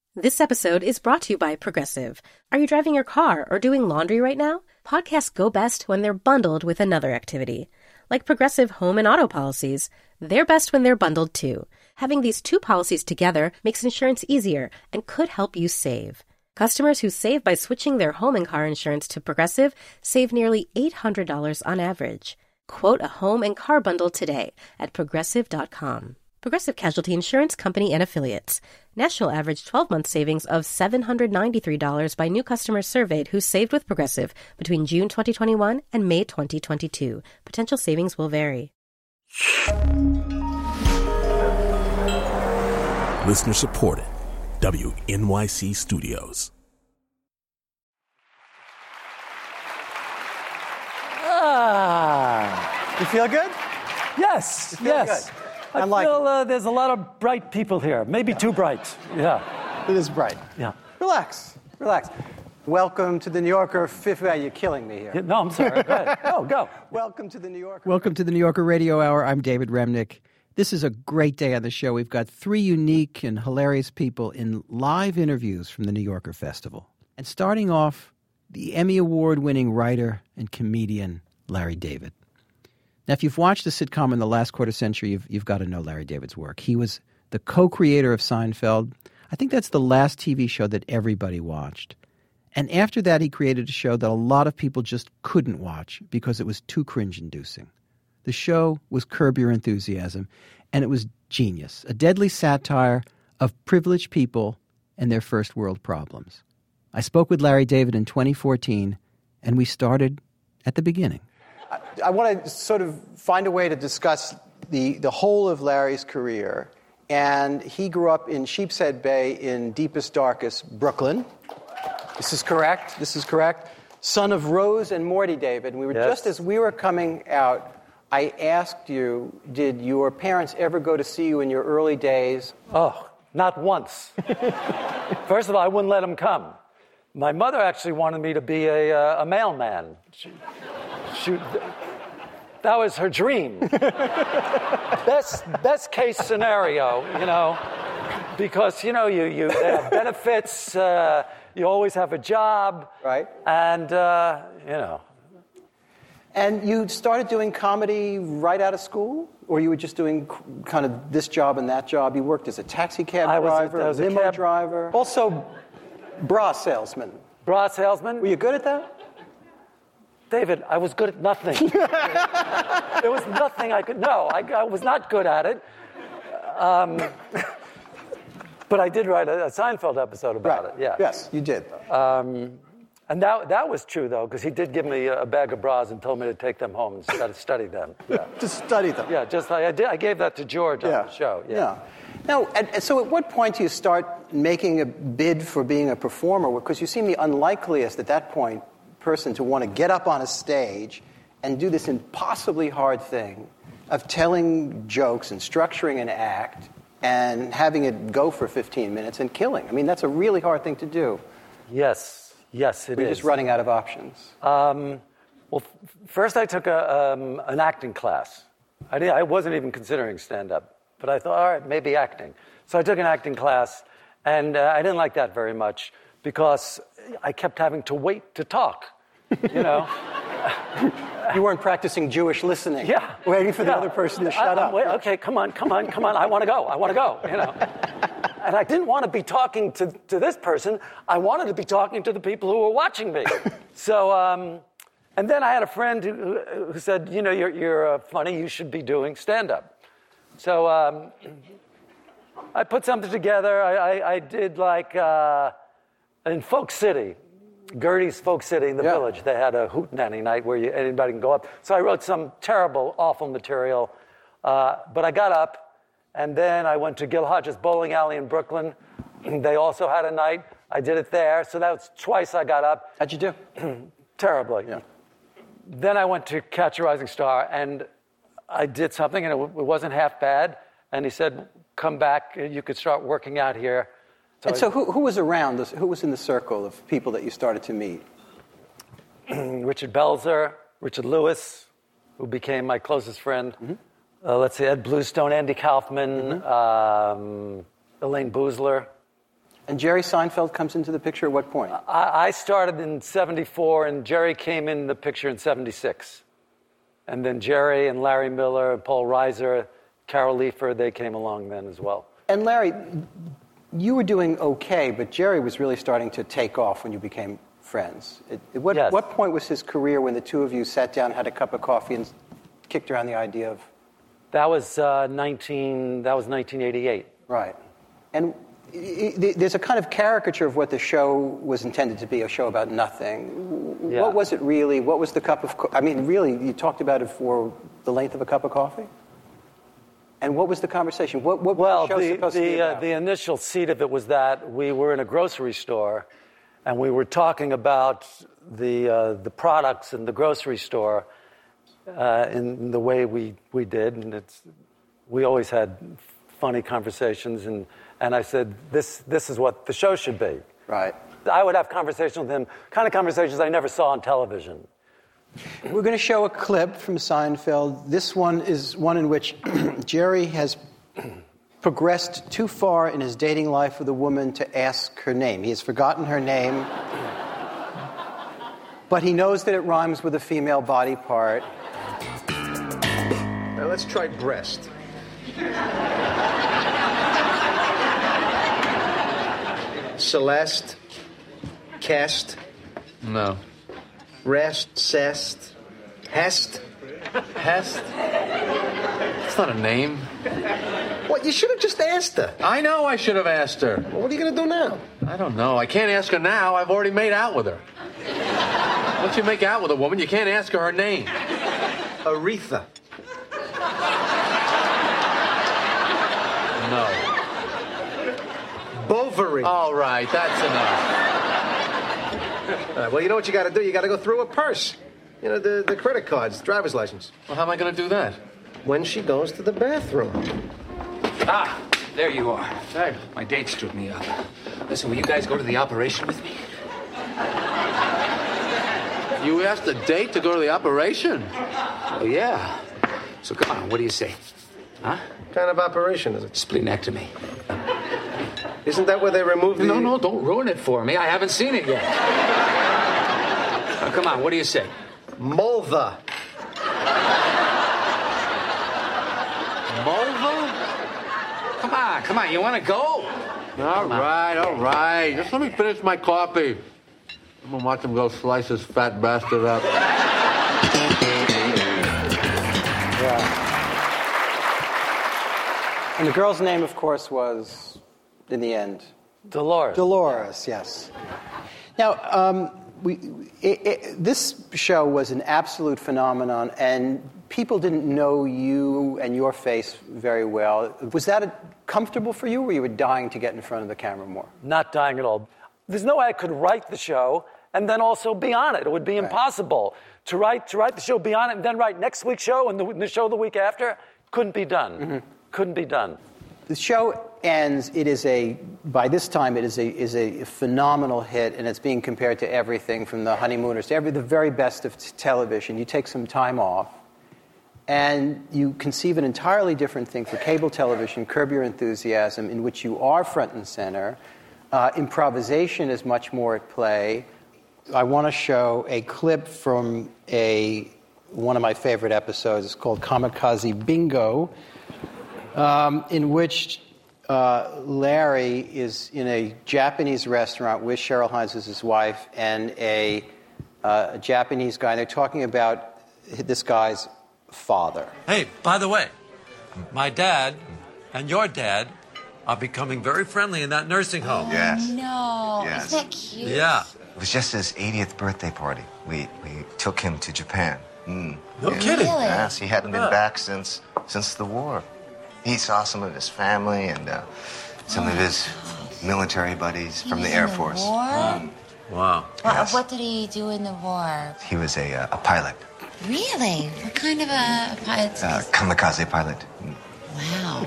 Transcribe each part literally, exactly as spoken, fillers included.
This episode is brought to you by Progressive. Are you driving your car or doing laundry right now? Podcasts go best when they're bundled with another activity. Like Progressive home and auto policies, they're best when they're bundled too. Having these two policies together makes insurance easier and could help you save. Customers who save by switching their home and car insurance to Progressive save nearly eight hundred dollars on average. Quote a home and car bundle today at progressive dot com. Progressive Casualty Insurance Company and Affiliates. National average twelve-month savings of seven hundred ninety-three dollars by new customers surveyed who saved with Progressive between June twenty twenty-one and May twenty twenty-two. Potential savings will vary. Listener supported. W N Y C Studios. Ah. You feel good? Yes, you feel yes. Good. I like feel uh, there's a lot of bright people here. Maybe too bright. Yeah. It is bright. Yeah. Relax. Relax. Welcome to the New Yorker. Fifth, you're killing me here. Yeah, no, I'm sorry. Go ahead. Go, go. Welcome to the New Yorker. Welcome to the New Yorker Radio Hour. I'm David Remnick. This is a great day on the show. We've got three unique and hilarious people in live interviews from the New Yorker Festival. And starting off, the Emmy Award-winning writer and comedian Larry David. Now, if you've watched the sitcom in the last quarter century, you've, you've got to know Larry David's work. He was the co-creator of Seinfeld. I think that's the last T V show that everybody watched. And after that, he created a show that a lot of people just couldn't watch because it was too cringe-inducing. The show was Curb Your Enthusiasm, and it was genius, a deadly satire of privileged people and their first world problems. I spoke with Larry David in twenty fourteen, and we started at the beginning. I, I want to sort of find a way to discuss the, the whole of Larry's career. And he grew up in Sheepshead Bay in deepest, darkest Brooklyn. This is correct. This is correct. Son of Rose and Morty David. And we were Yes. just as we were coming out, I asked you, did your parents ever go to see you in your early days? Oh, not once. First of all, I wouldn't let them come. My mother actually wanted me to be a, uh, a mailman. She, she, that was her dream. best, best case scenario, you know, because, you know, you, you they have benefits, uh, you always have a job. Right. And, uh, you know. And you started doing comedy right out of school? Or you were just doing kind of this job and that job? You worked as a taxi cab I was a- driver, I was a limo cab- driver. Also, bra salesman. Bra salesman? Were you good at that? David, I was good at nothing. There was nothing I could... No, I, I was not good at it. Um, but I did write a, a Seinfeld episode about Right. it, yeah. Yes, you did. Um, and that that was true, though, because he did give me a bag of bras and told me to take them home and study, study them. Yeah. To study them. Yeah, just like I did. I gave that to George on Yeah. the show. Yeah. yeah. Now, at, so at what point do you start making a bid for being a performer? Because you seem the unlikeliest at that point person to want to get up on a stage and do this impossibly hard thing of telling jokes and structuring an act and having it go for fifteen minutes and killing. I mean, that's a really hard thing to do. Yes, yes, it We're is. just running out of options. Um, well, f- first I took a, um, an acting class. I, didn't, I wasn't even considering stand-up, but I thought, all right, maybe acting. So I took an acting class, and uh, I didn't like that very much because I kept having to wait to talk, you know. You weren't practicing Jewish listening. Yeah. Waiting for the Yeah. other person to I- shut I'm up. wait- okay, come on, come on, come on. I want to go. I want to go, you know. And I didn't want to be talking to, to this person. I wanted to be talking to the people who were watching me. So, um, and then I had a friend who, who said, you know, you're, you're uh, funny. You should be doing stand-up. So um, I put something together. I, I, I did like uh, in Folk City, Gertie's Folk City in the Yeah. Village. They had a hootenanny night where you, anybody can go up. So I wrote some terrible, awful material. Uh, but I got up. And then I went to Gil Hodges Bowling Alley in Brooklyn. They also had a night. I did it there. So that was twice I got up. How'd you do? Terribly. Yeah. Then I went to Catch a Rising Star, and I did something, and it, w- it wasn't half bad. And he said, come back. You could start working out here. So And I- so who, who was around? This, who was in the circle of people that you started to meet? Richard Belzer, Richard Lewis, who became my closest friend. Mm-hmm. Uh, let's see, Ed Bluestone, Andy Kaufman, um, Elaine Boozler. And Jerry Seinfeld comes into the picture at what point? I, I started in seventy-four, and Jerry came in the picture in seventy-six. And then Jerry and Larry Miller, Paul Reiser, Carol Leifer, they came along then as well. And Larry, you were doing okay, but Jerry was really starting to take off when you became friends. At, at what, Yes. what point was his career when the two of you sat down, had a cup of coffee, and kicked around the idea of... That was uh, nineteen. That was nineteen eighty-eight. Right. And i- i- there's a kind of caricature of what the show was intended to be, a show about nothing. Yeah. What was it really? What was the cup of... Co- I mean, really, you talked about it for the length of a cup of coffee? And what was the conversation? What, what Well, was the show the supposed to be the, uh, about? the initial seed of it was that we were in a grocery store, and we were talking about the uh, the products in the grocery store uh, in the way we, we did, and it's we always had funny conversations, and, and I said this this is what the show should be. Right. I would have conversations with him, kind of conversations I never saw on television. We're going to show a clip from Seinfeld. This one is one in which Jerry has progressed too far in his dating life with a woman to ask her name. He has forgotten her name, but he knows that it rhymes with a female body part. Now let's try breast. Celeste. Cast. No. Rest. Cest. Hest. Hest? It's not a name. What? You should have just asked her. I know I should have asked her. Well, what are you going to do now? I don't know. I can't ask her now. I've already made out with her. Once you make out with a woman, you can't ask her her name. Aretha. No. Bovary. All right, that's enough. All right, well, you know what you got to do? You got to go through a purse. You know, the, the credit cards, driver's license. Well, how am I going to do that? When she goes to the bathroom. Ah, there you are. Hey. My date stood me up. Listen, will you guys go to the operation with me? You asked a date to go to the operation? Oh, yeah. So come on, what do you say? Huh? What kind of operation is it? Splenectomy. Isn't that where they remove the... No, no, don't ruin it for me. I haven't seen it yet. Now, come on, what do you say? Mulva. Mulva? Come on, come on, you want to go? All right, all right. Just let me finish my coffee. I'm going to watch him go slice his fat bastard up. Yeah. And the girl's name, of course, was, in the end, Dolores. Dolores, yes. Now, um, we, it, it, this show was an absolute phenomenon, and people didn't know you and your face very well. Was that a, comfortable for you, or you were dying to get in front of the camera more? Not dying at all. There's no way I could write the show and then also be on it. It would be Right. impossible to write to write the show, be on it, and then write next week's show and the, the show the week after. Couldn't be done. Mm-hmm. Couldn't be done. The show ends. It is a, by this time, it is a is a phenomenal hit, and it's being compared to everything from The Honeymooners to every the very best of t- television. You take some time off, and you conceive an entirely different thing for cable television, Curb Your Enthusiasm, in which you are front and center. Uh, improvisation is much more at play. I want to show a clip from a one of my favorite episodes. It's called Kamikaze Bingo, um, in which uh, Larry is in a Japanese restaurant with Cheryl Hines as his wife and a, uh, a Japanese guy. And they're talking about this guy's father. Hey, by the way, my dad and your dad are becoming very friendly in that nursing home. Yes. No, Yes. isn't that cute? Yeah. It was just his eightieth birthday party. We we took him to Japan. Mm. No Yeah. kidding. Really? Yes, he hadn't been Yeah. back since since the war. He saw some of his family and uh, some of his military buddies He from was the in Air the Force. war? Mm. Wow. What, Yes. what did he do in the war? He was a uh, a pilot, Really? What kind of a pilot? uh, kamikaze pilot. Mm. Wow.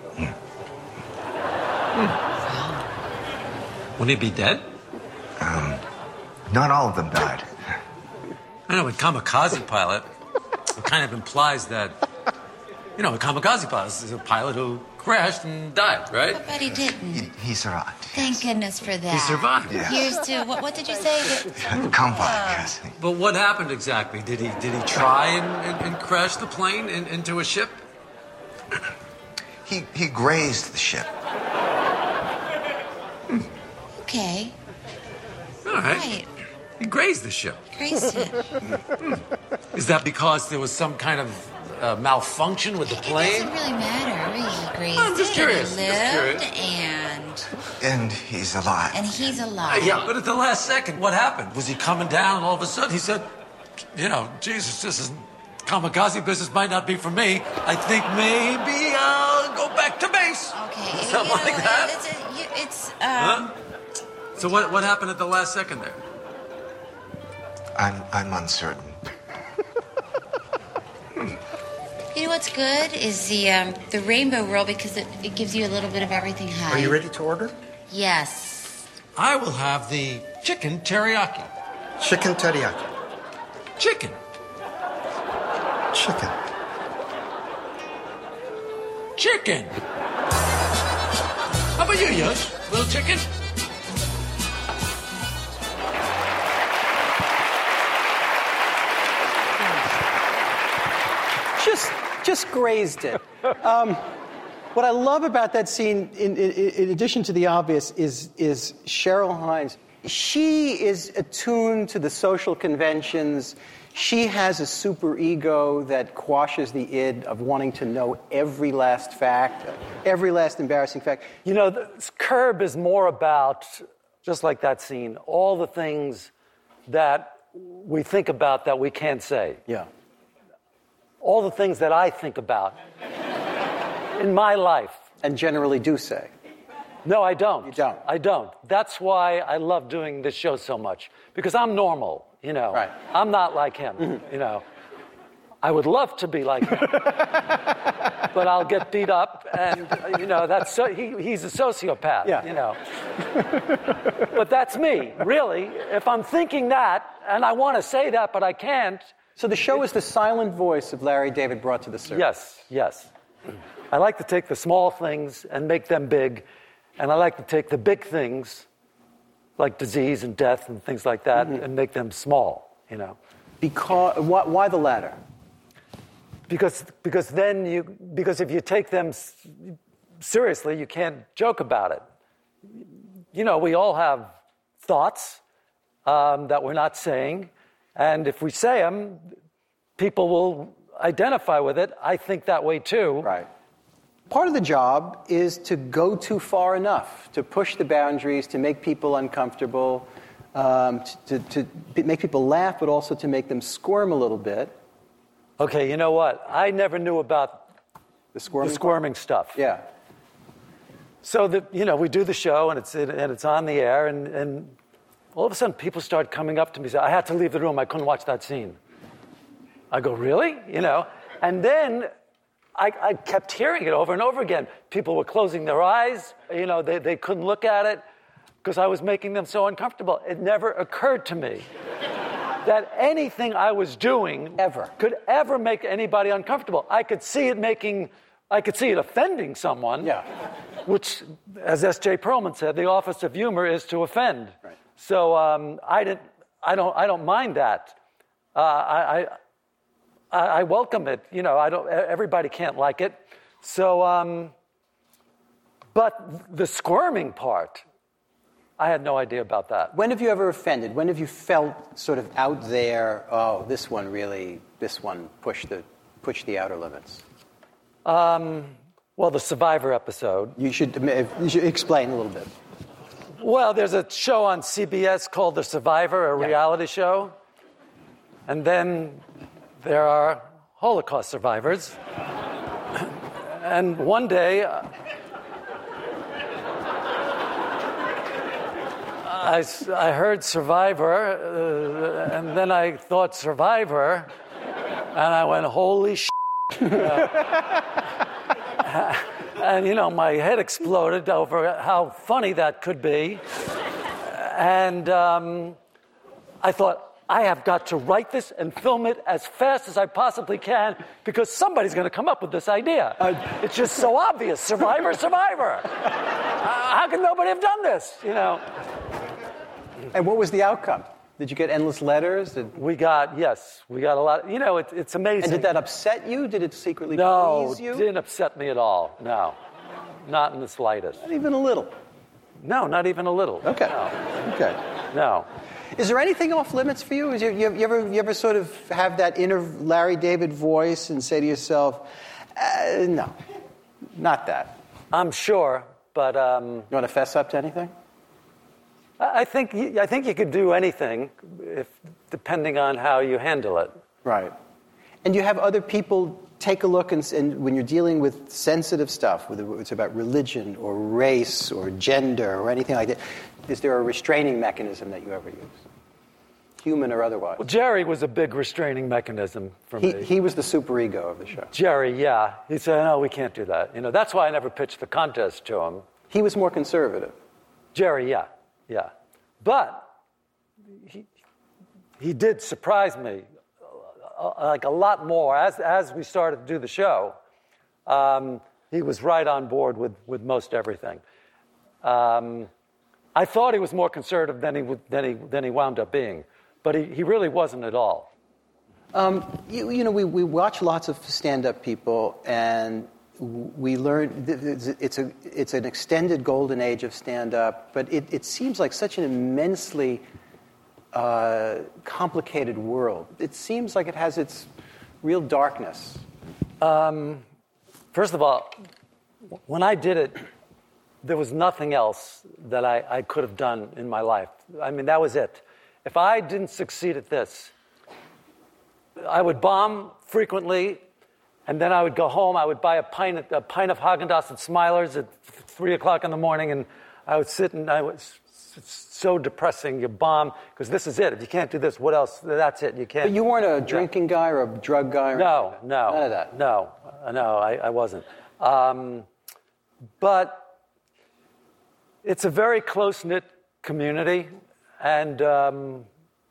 Wouldn't he be dead? Not all of them died. I know, a kamikaze pilot, it kind of implies that, you know, a kamikaze pilot is a pilot who crashed and died, right? But he didn't. He, he survived. Thank goodness for that. He survived. Yeah. Here's to what? What did you say? That- Combat, yes. But what happened exactly? Did he did he try and, and, and crash the plane in, into a ship? He, he grazed the ship. Okay. All right. Right. He grazed the ship. Grazed it. Is that because there was some kind of uh, malfunction with the It plane? doesn't really matter. He grazed I'm just it. curious, He just lived, curious. and And he's alive. and he's Uh, alive. yeah, but at the last second, what happened? Was he coming down and all of a sudden he said, you know, Jesus, this is kamikaze business might not be for me. I think maybe I'll go back to base. Okay. Something you like know, that? It's, a- you- it's um. Huh? So what, what happened at the last second there? I'm, I'm uncertain. You know what's good is the um, the rainbow roll because it, it gives you a little bit of everything high. Are you ready to order? Yes. I will have the chicken teriyaki. Chicken teriyaki. Chicken. Chicken. Chicken. How about you, Yush? Little chicken? Just, just grazed it. Um, what I love about that scene, in, in, in addition to the obvious, is, is Cheryl Hines. She is attuned to the social conventions. She has a super ego that quashes the id of wanting to know every last fact, every last embarrassing fact. You know, the, Curb is more about, just like that scene, all the things that we think about that we can't say. Yeah. All the things that I think about in my life. And generally do say. No, I don't. You don't. I don't. That's why I love doing this show so much. Because I'm normal, you know. Right. I'm not like him, mm-hmm. you know. I would love to be like him. But I'll get beat up, and, you know, that's so, he, he's a sociopath, yeah. you know. But that's me, really. If I'm thinking that, and I want to say that, but I can't. So the show is the silent voice of Larry David brought to the surface. Yes, yes. I like to take the small things and make them big, and I like to take the big things, like disease and death and things like that, mm-hmm. and make them small, you know. Because why, why the latter? Because because then you because if you take them seriously, you can't joke about it. You know, we all have thoughts um, that we're not saying. And if we say them, people will identify with it. I think that way too. Right. Part of the job is to go too far enough, to push the boundaries, to make people uncomfortable, um, to, to, to make people laugh, but also to make them squirm a little bit. Okay, you know what? I never knew about the squirming, the squirming stuff. Yeah. So, the, you know, we do the show, and it's, and it's on the air, and, and all of a sudden, people start coming up to me and say, I had to leave the room. I couldn't watch that scene. I go, really? You know? And then I, I kept hearing it over and over again. People were closing their eyes. You know, they, they couldn't look at it because I was making them so uncomfortable. It never occurred to me that anything I was doing ever could ever make anybody uncomfortable. I could see it making, I could see it offending someone. Yeah. Which, as S J Perlman said, the office of humor is to offend. Right. So um, I didn't. I don't. I don't mind that. Uh, I, I I welcome it. You know, I don't. Everybody can't like it. So, um, but the squirming part, I had no idea about that. When have you ever offended? When have you felt sort of out there? Oh, this one really. This one pushed the pushed the outer limits. Um, well, the Survivor episode. You should. You should explain a little bit. Well, there's a show on C B S called The Survivor, a yeah. reality show. And then there are Holocaust survivors. And one day, uh, I, I heard Survivor, uh, and then I thought Survivor, and I went, holy shit. Uh, And, you know, my head exploded over how funny that could be. And um, I thought, I have got to write this and film it as fast as I possibly can because somebody's going to come up with this idea. Uh, it's just so obvious. Survivor, Survivor. Uh, how can nobody have done this? You know. And what was the outcome? Did you get endless letters? Did... We got, yes, we got a lot. You know, it, it's amazing. And did that upset you? Did it secretly no, please you? No, it didn't upset me at all. No, not in the slightest. Not even a little? No, not even a little. Okay. No. Okay. No. Is there anything off limits for you? Is you, you, you, ever, you ever sort of have that inner Larry David voice and say to yourself, uh, no, not that? I'm sure, but... Um, you want to fess up to anything? I think you, I think you could do anything, if depending on how you handle it. Right. And you have other people take a look, and, and when you're dealing with sensitive stuff, whether it's about religion or race or gender or anything like that, is there a restraining mechanism that you ever use? Human or otherwise? Well, Jerry was a big restraining mechanism for he, me. He was the superego of the show. Jerry, yeah. He said, no, we can't do that. You know, that's why I never pitched the contest to him. He was more conservative. Jerry, yeah. Yeah. But he, he did surprise me uh, like a lot more. As, as we started to do the show, um, he was right on board with, with most everything. Um, I thought he was more conservative than he, than he, than he wound up being, but he, he really wasn't at all. Um, you, you know, we, we watch lots of stand-up people, and we learn it's a it's an extended golden age of stand-up, but it, it seems like such an immensely uh, complicated world. It seems like it has its real darkness. Um, first of all, when I did it, there was nothing else that I, I could have done in my life. I mean, that was it. If I didn't succeed at this, I would bomb frequently. And then I would go home, I would buy a pint, a pint of Haagen-Dazs at Smiler's at three o'clock in the morning, and I would sit and I was it's so depressing, you bomb, because this is it. If you can't do this, what else? That's it, you can't. But you weren't a drinking guy or a drug guy? Or no, anything? no. None of that? No, no, I, I wasn't. Um, but it's a very close-knit community, and um,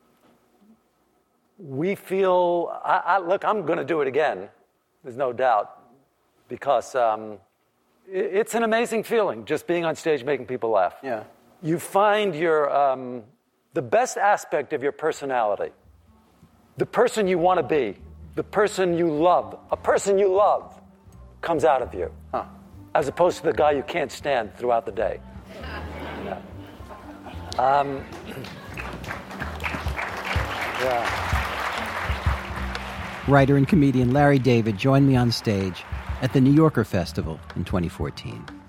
we feel, I, I, look, I'm going to do it again. There's no doubt, because um, it, it's an amazing feeling just being on stage making people laugh. Yeah. You find your um, the best aspect of your personality, the person you want to be, the person you love, a person you love comes out of you, huh. as opposed to the guy you can't stand throughout the day. Yeah. Um, yeah. Writer and comedian Larry David joined me on stage at the New Yorker Festival in twenty fourteen.